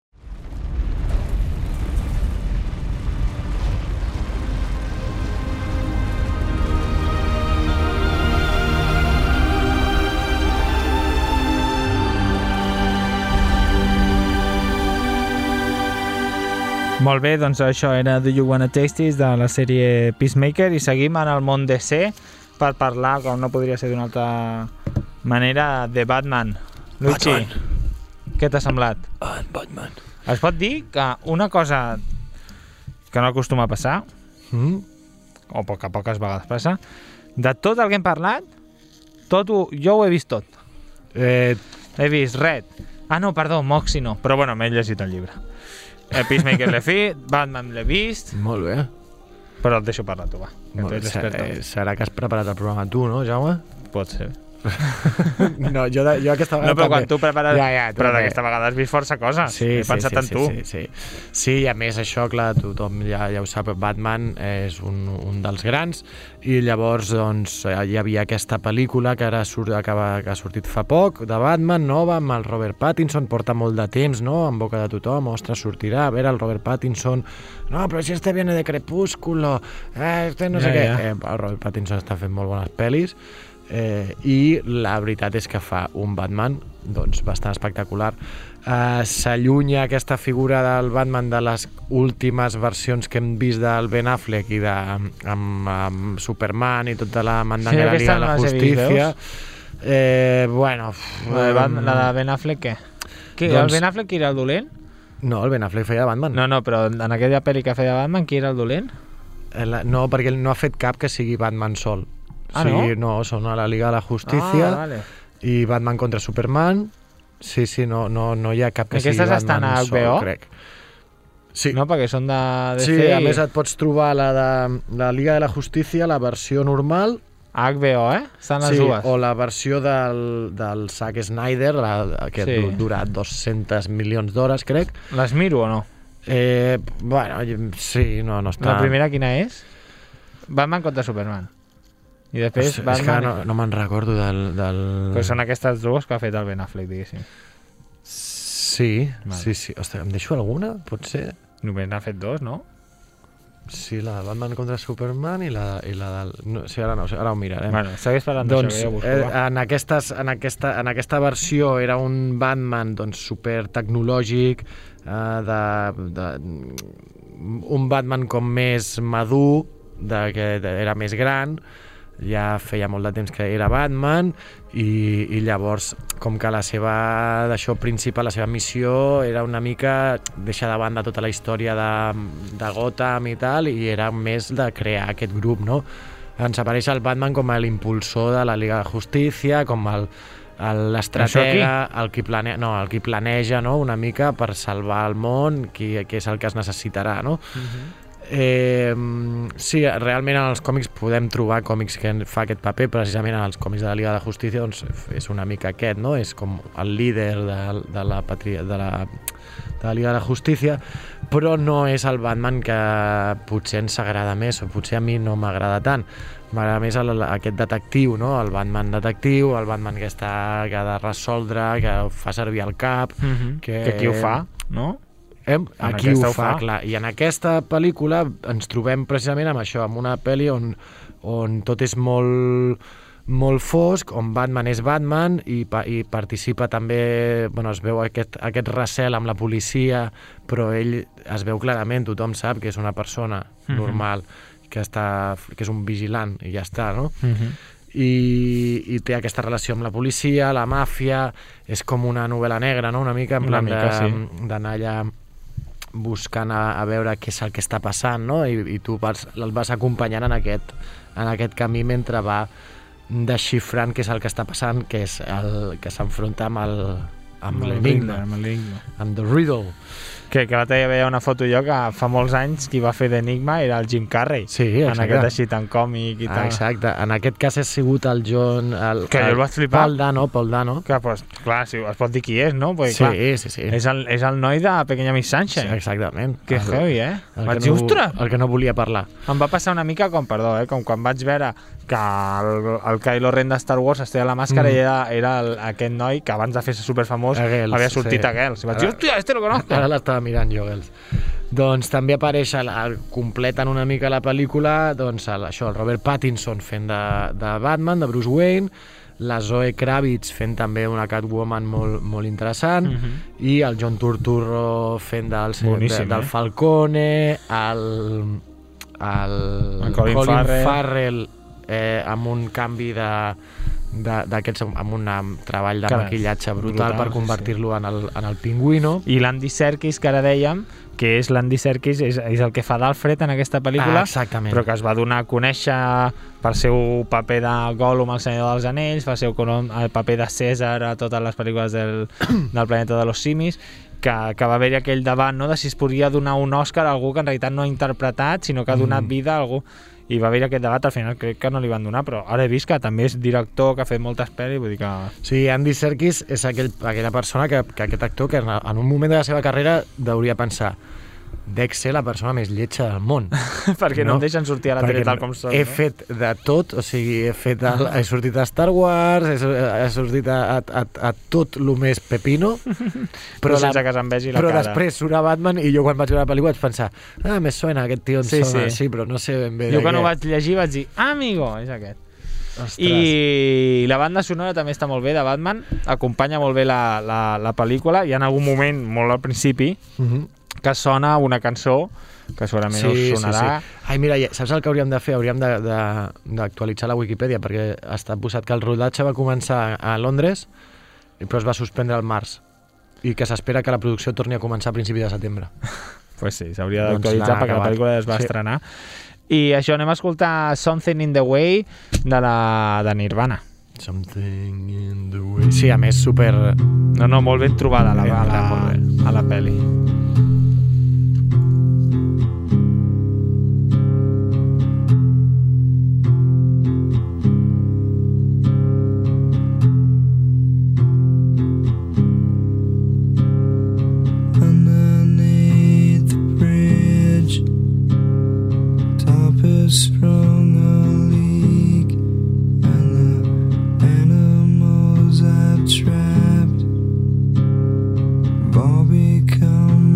Molt bé, doncs això era Do You Wanna Taste It de la sèrie Peacemaker i seguim en el món D C per parlar, com no podria ser d'una altra manera, de Batman. Luigi, Batman. què t'ha semblat? Ah, Batman. Es pot dir que una cosa que no acostuma a passar, Mm? o poc a poques vegades passa, de tot el que hem parlat, tot ho, jo ho he vist tot. Eh, He vist Red. Ah, no, perdó, Moxie no. Però bueno, m'he llegit el llibre. El Peacemaker l'he fet, Batman l'he vist, molt bé. però et deixo parlar tu, va. Que Molt tu bé. ets Serà, l'expert. eh, serà que has preparat el programa tu, no, Jaume? Pot ser. No, jo, de, jo aquesta vegada No, però també. quan tu prepares... Ja, ja, però també. d'aquesta vegada has vist força coses. Sí, He sí, pensat sí, en sí, tu. Sí, sí. sí, i a més això, clar, tothom ja, ja ho sap, Batman és un, un dels grans i llavors doncs, hi havia aquesta pel·lícula que ara surt, acaba, que ha sortit fa poc, de Batman, nova, amb el Robert Pattinson, porta molt de temps, no?, en boca de tothom, ostres, sortirà, a veure, el Robert Pattinson, no, però si este viene de Crepúsculo, eh, este no sé Ja, què. ja. Eh, el Robert Pattinson està fent molt bones pel·lis, Eh, i la veritat és que fa un Batman doncs, bastant espectacular. Eh, s'allunya aquesta figura del Batman de les últimes versions que hem vist del Ben Affleck i de, amb, amb Superman i tota la mandanga de Sí, Liga de aquesta la no les he vist, Justícia. Eh, bueno... La de, Batman, la de Ben Affleck, què? Qui, Doncs- el Ben Affleck qui era el dolent? No, el Ben Affleck feia Batman. No, no, però en aquella pel·li que feia Batman, qui era el dolent? Eh, la- No, perquè ell no ha fet cap que sigui Batman sol. Ah, sí, no? no, són a la Liga de la Justícia Ah, vale. i Batman contra Superman. Sí, sí, no, no, no hi ha cap que sigui Aquestes estan Batman a sol, H B O? crec. Sí. No, perquè són de D C. Sí, a i- més et pots trobar la de la Liga de la Justícia, la versió normal, H B O, eh? Estan les sí, dues. o la versió del, del Zack Snyder, la, que Sí. sí. dura dos-cents milions d'hores, crec. Les miro o no? Eh, bueno, sí, no, no està... La primera quina és? Batman contra Superman. I després és, és que Batman... no, no me'n recordo del... del... Però són aquestes dues que ha fet el Ben Affleck, diguéssim. Sí, Vale. sí, sí. Ostres, em deixo alguna? Potser... Només n'ha fet dos, no? Sí, la de Batman contra Superman i la, i la del... No, sí, ara no, ara ho mirarem. Bueno, segueix parlant Doncs d'això, que jo busco, eh, va. en, aquestes, en, aquesta, en aquesta versió era un Batman doncs, super tecnològic, eh, de, de, un Batman com més madur, de, que era més gran, ja feia molt de temps que era Batman i, i llavors com que la seva d'això principal, la seva missió era una mica deixar de banda tota la història de, de Gotham i tal, i era més de crear aquest grup, no? Ens apareix el Batman com l'impulsor de la Liga de Justícia, com el l'estratega, el qui planeja, no, el qui planeja, no, una mica per salvar el món, qui, qui és el que es necessitarà, no? Uh-huh. Eh, sí, realment en els còmics podem trobar còmics que fa aquest paper, precisament en els còmics de la Liga de Justícia doncs és una mica aquest, no? És com el líder de, de, la, patria, de, la, de la Liga de la Justícia, però no és el Batman que potser ens agrada més, o potser a mi no m'agrada tant. M'agrada més el, aquest detectiu, no? El Batman detectiu, el Batman que està que ha de resoldre, que fa servir el cap, mm-hmm. que... que aquí ho fa, no? Eh? Aquí ho fa, fa, clar. I en aquesta pel·lícula ens trobem precisament amb això, amb una pel·li on, on tot és molt, molt fosc, on Batman és Batman i, i participa també, bueno, es veu aquest, aquest recel amb la policia, però ell es veu clarament, tothom sap que és una persona mm-hmm. normal, que, està, que és un vigilant i ja està, no? Mm-hmm. I, i té aquesta relació amb la policia, la màfia, és com una novel·la negra, no? Una mica en plan mica, de, sí. d'anar allà buscant a, a veure què és el que està passant, no? I, i tu vas, el vas acompanyant en aquest, en aquest camí mentre va desxifrant què és el que està passant, que és el que s'enfronta amb el amb l'enigma, amb l'enigma, amb The Riddle. Que, que l'altre dia veia una foto jo que fa molts anys qui va fer d'Enigma era el Jim Carrey. Sí, exacte. En aquest així tan còmic i tal. Exacte. En aquest cas ha sigut el John... El, que el, jo el vaig flipar. Paul Dano, Paul Dano. Que, pues, clar, sí, es pot dir qui és, no? Perquè, sí, clar, sí, sí. És el, és el noi de Pequeña Miss Sunshine. Sí, exactament. Que el, heavy, eh? El vaig que, dir, no, ostres! el que no volia parlar. Em va passar una mica com, perdó, eh? Com quan vaig veure que el, el Kylo Ren de Star Wars es treia la màscara mm. i era, era el, aquest noi que abans de fer-se superfamós Gels, havia sortit sí. a Gels. I vaig dir, hòstia, este lo conozco. Ara l'estava mirant jo, Gels. Doncs també apareix, el, el, completen una mica la pel·lícula, doncs el, això, el Robert Pattinson fent de, de Batman, de Bruce Wayne, la Zoe Kravitz fent també una Catwoman molt, molt interessant, mm-hmm. i el John Turturro fent del, Boníssim, de, del eh? Falcone, el, el, el Colin, Colin Farrell, Farrell eh, amb un canvi de d'aquests, amb un treball de Carai, maquillatge brutal, brutal per convertir-lo sí. en, el, en el pingüino. I l'Andy Serkis, que ara dèiem, que és l'Andy Serkis, és, és el que fa d'Alfred en aquesta pel·lícula, ah, però que es va donar a conèixer pel seu paper de Gollum al Senyor dels Anells, pel seu el paper de César a totes les pel·lícules del, del Planeta de los Simis, que, que va haver-hi aquell debat, no?, de si es podria donar un Òscar a algú que en realitat no ha interpretat, sinó que ha donat mm. vida a algú. I va haver-hi aquest debat, al final crec que no li van donar, però ara he vist que també és director, que ha fet moltes pel·lis, vull dir que... Sí, Andy Serkis és aquell, aquella persona que, que aquest actor que en un moment de la seva carrera hauria pensar dec ser la persona més lletja del món. Perquè no, no em deixen sortir a la tele tal com són. He no? fet de tot, o sigui, he, fet el, he sortit a Star Wars, he, he sortit a, a, a tot el més pepino, però, sense que se'n vegi la però cara. Després surt a Batman i jo quan vaig veure la pel·lícula vaig pensar, ah, me suena, aquest tio en sí, sona, sí. sí, però no sé ben bé. Jo quan ho vaig llegir vaig dir, ah, amigo, és aquest. Ostres. I la banda sonora també està molt bé, de Batman, acompanya molt bé la, la, la pel·lícula, i en algun moment, molt al principi, uh-huh. que sona una cançó que segurament sí, us sonarà. Sí, sí. Ai, mira, saps el que hauríem de fer? Hauríem d'actualitzar la Wikipedia, perquè està posat que el rodatge va començar a Londres, però es va suspendre al març, i que s'espera que la producció torni a començar a principi de setembre. Pues sí, s'hauria d'actualitzar doncs perquè la pel·lícula es va sí. estrenar. I això, anem a escoltar Something in the Way de, la, de Nirvana. Something in the Way. Sí, a més, super... No, no, molt ben trobada la, a, la, a la pel·li. Sprung a leak, and the animals I've trapped have all become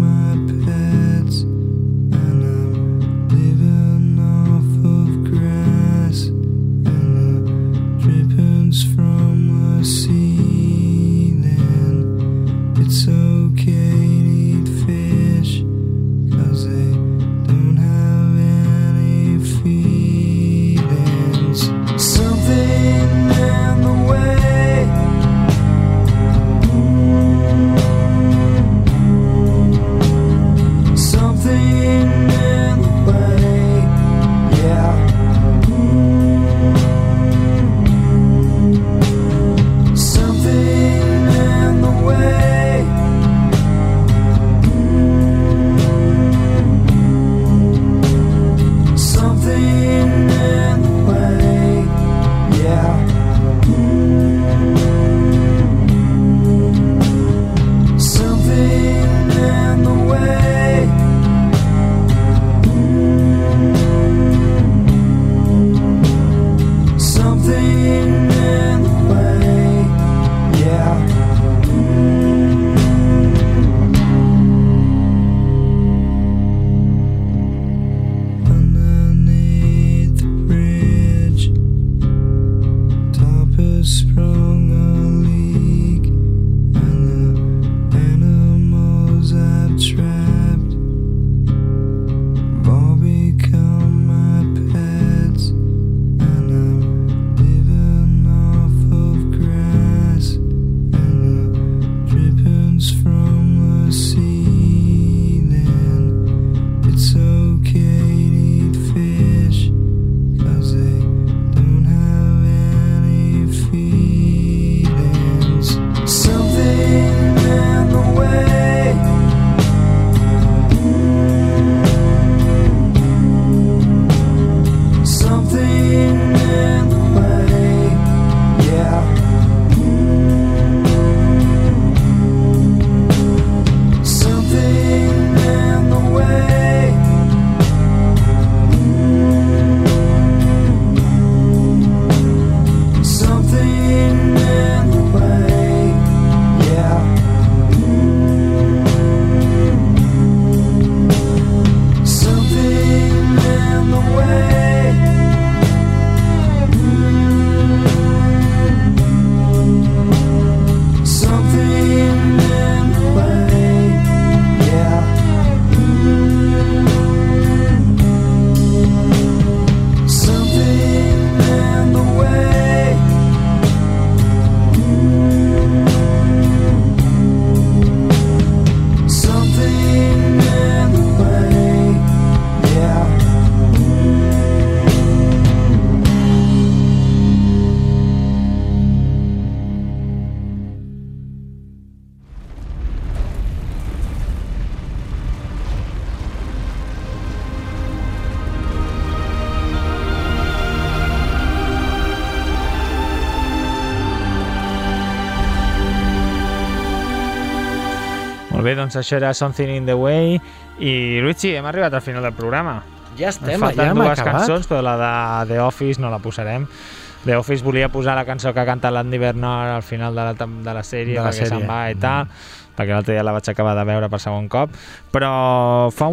Molt bé, doncs això era Something in the Way. I, Luigi, hem arribat al final del programa. Ja estem, Ens falten ja hem dues acabat. cançons, però la de The Office no la posarem. The Office volia posar la cançó que canta l'Andy Bernard al final de la, de la sèrie, De la perquè sèrie. se'n va i tal, mm. perquè l'altre dia la vaig acabar de veure per segon cop. Però fa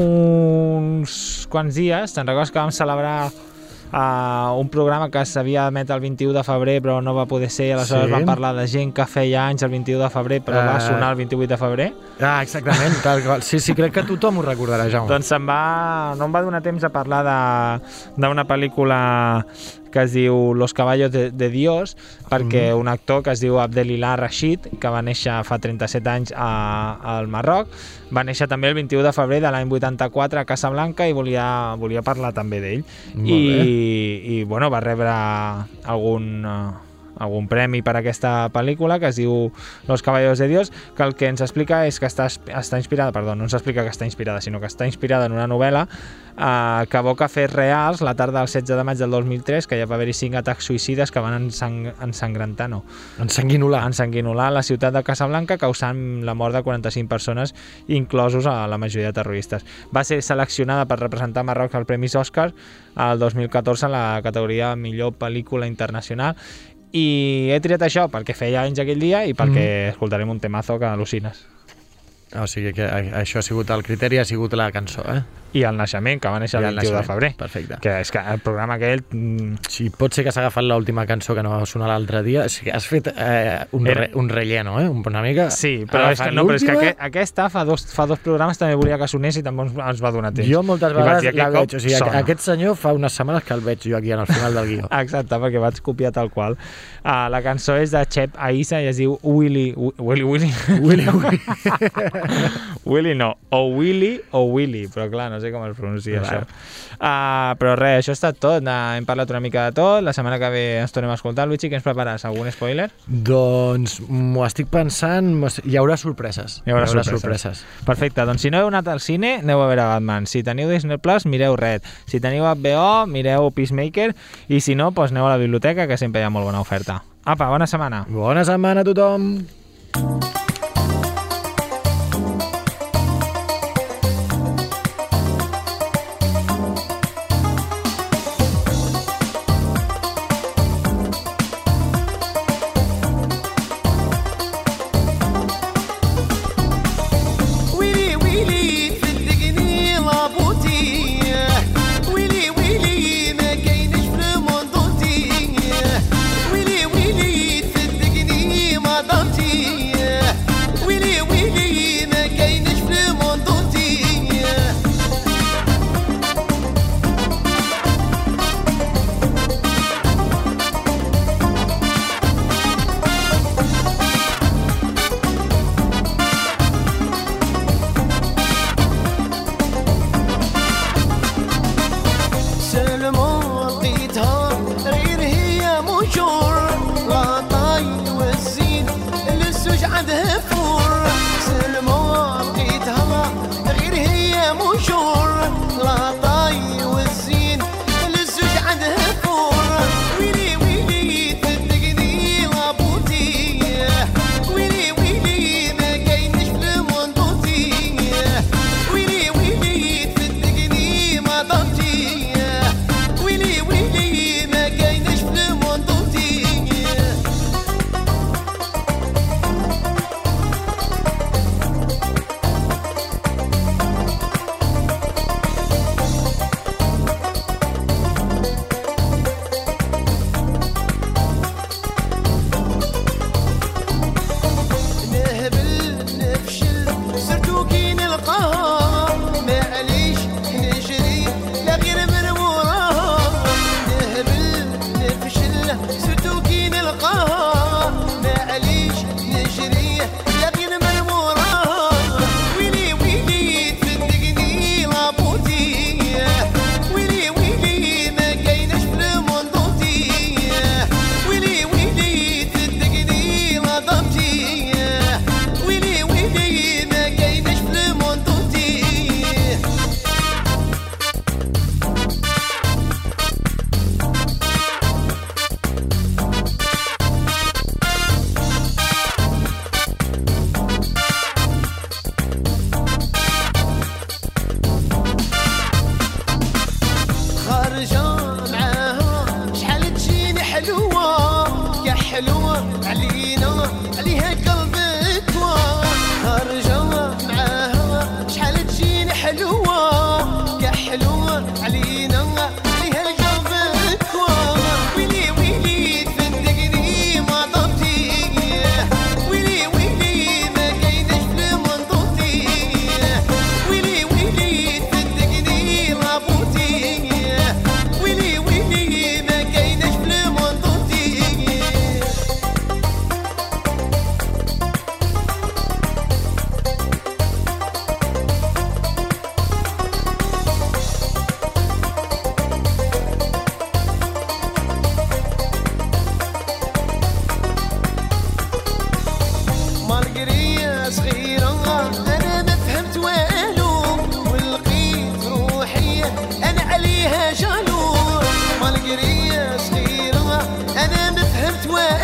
uns quants dies, te'n recordes que vam celebrar uh, un programa que s'havia d'emetre el vint-i-u de febrer però no va poder ser, aleshores Sí. vam parlar de gent que feia anys el vint-i-u de febrer però uh... va Eh. sonar el vint-i-vuit de febrer. Ah, exactament, tal qual. Sí, sí, crec que tothom ho recordarà, Jaume. Doncs se'n va... no em va donar temps a parlar de- d'una pel·lícula que es diu Los caballos de, de Dios, perquè Mhm. un actor que es diu Abdelilah Rashid, que va néixer fa trenta-set anys a, al Marroc, va néixer també el vint-i-u de febrer de l'any vuitanta-quatre a Casablanca i volia, volia parlar també d'ell. Molt I, I bueno, va rebre algun... eh, algun premi per aquesta pel·lícula que es diu Los caballos de Dios, que el que ens explica és que està, està inspirada, perdó, no ens explica que està inspirada, sinó que està inspirada en una novel·la eh, que evoca fets reals la tarda del setze de maig del dos mil tres, que ja va haver-hi cinc atacs suïcides que van ensang ensangrentar, no? Ensanguinolar. Ensanguinolar la ciutat de Casablanca, causant la mort de quaranta-cinc persones, inclosos a la majoria de terroristes. Va ser seleccionada per representar Marroc al Premis Òscar el dos mil catorze en la categoria Millor Pel·lícula Internacional. I he triat això perquè feia anys aquell dia i perquè mm. escoltarem un temazo que al·lucines. O sigui que això ha sigut el criteri, ha sigut la cançó, eh? I el naixement, que va néixer el vint-i-u de febrer. Perfecte. Que és que el programa aquell... Mm... Sí, pot ser que s'ha agafat l'última cançó que no va sonar l'altre dia. O sigui, has fet eh, un, Era... re, un relleno, eh? Una mica... Sí, però és que, no, però és que aquest, aquesta fa dos, fa dos programes també volia que sonés i també ens va donar temps. Jo moltes vegades la veig. O sigui, sona. aquest senyor fa unes setmanes que el veig jo aquí al final del guió. Exacte, perquè vaig copiar tal qual. Uh, la cançó és de Chep Aissa i es diu Willy... Willy Willy? Willy Willy. Willy no, o Willy o Willy, però clar, no sé com es pronuncia això. Uh, però res, això ha estat tot. Uh, hem parlat una mica de tot. La setmana que ve ens tornem a escoltar. Luigi, què ens prepares? Algun spoiler? Doncs m'ho estic pensant, hi haurà sorpreses. Hi haurà, hi haurà sorpreses. sorpreses. Perfecte, doncs si no heu anat al cine, aneu a veure Batman. Si teniu Disney Plus, mireu Red. Si teniu H B O, mireu Peacemaker. I si no, doncs aneu a la biblioteca, que sempre hi ha molt bona oferta. Apa, bona setmana. Bona setmana a tothom. ويلي ويلي صدقني لابوتي ويلي ويلي ما كاينش في الموندوتي ويلي ويلي صدقني ما ضرتي where